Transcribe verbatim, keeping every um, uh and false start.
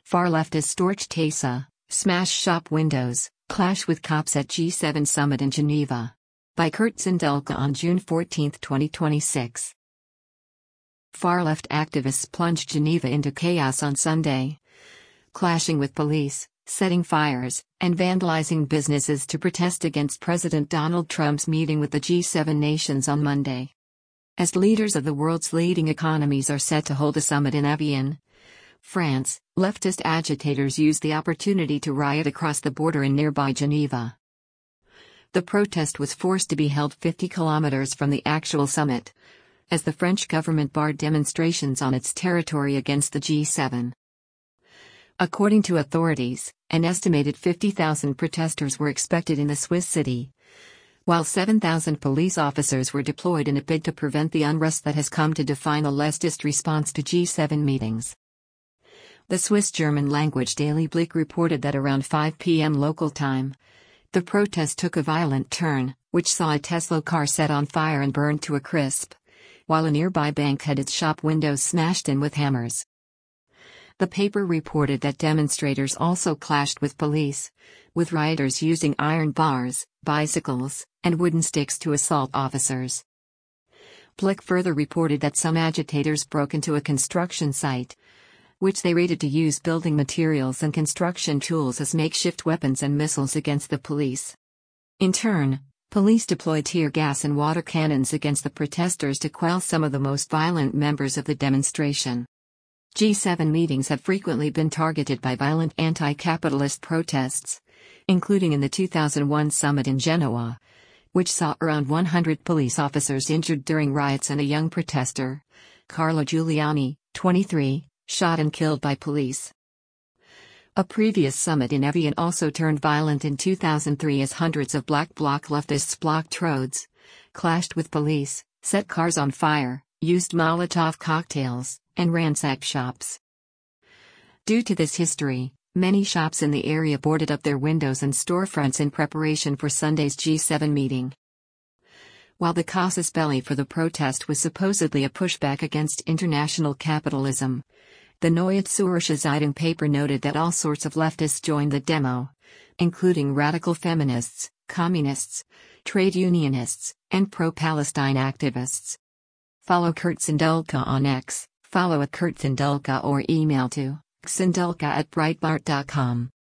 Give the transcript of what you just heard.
Far leftist Storch Tesa, smash shop windows, clash with cops at G seven summit in Geneva. By Kurt Sindelka on June fourteenth, twenty twenty-six. Far-left activists plunged Geneva into chaos on Sunday, clashing with police, setting fires, and vandalizing businesses to protest against President Donald Trump's meeting with the G seven nations on Monday. As leaders of the world's leading economies are set to hold a summit in Evian, France, leftist agitators used the opportunity to riot across the border in nearby Geneva. The protest was forced to be held fifty kilometers from the actual summit, as the French government barred demonstrations on its territory against the G seven. According to authorities, an estimated fifty thousand protesters were expected in the Swiss city, while seven thousand police officers were deployed in a bid to prevent the unrest that has come to define a leftist response to G seven meetings. The Swiss German-language daily Blick reported that around five p m local time, the protest took a violent turn, which saw a Tesla car set on fire and burned to a crisp, while a nearby bank had its shop windows smashed in with hammers. The paper reported that demonstrators also clashed with police, with rioters using iron bars, bicycles, and wooden sticks to assault officers. Blick further reported that some agitators broke into a construction site, which they raided to use building materials and construction tools as makeshift weapons and missiles against the police. In turn, police deployed tear gas and water cannons against the protesters to quell some of the most violent members of the demonstration. G seven meetings have frequently been targeted by violent anti-capitalist protests, including in the two thousand one summit in Genoa, which saw around one hundred police officers injured during riots and a young protester, Carlo Giuliani, twenty-three, shot and killed by police. A previous summit in Evian also turned violent in two thousand three as hundreds of Black Bloc leftists blocked roads, clashed with police, set cars on fire, used Molotov cocktails, and ransacked shops. Due to this history, many shops in the area boarded up their windows and storefronts in preparation for Sunday's G seven meeting. While the casus belli for the protest was supposedly a pushback against international capitalism, the Neue Zürcher Zeitung paper noted that all sorts of leftists joined the demo, including radical feminists, communists, trade unionists, and pro-Palestine activists. Follow Kurt Sindelka on X, follow at Kurt Sindelka or email to sindelka at breitbart dot com.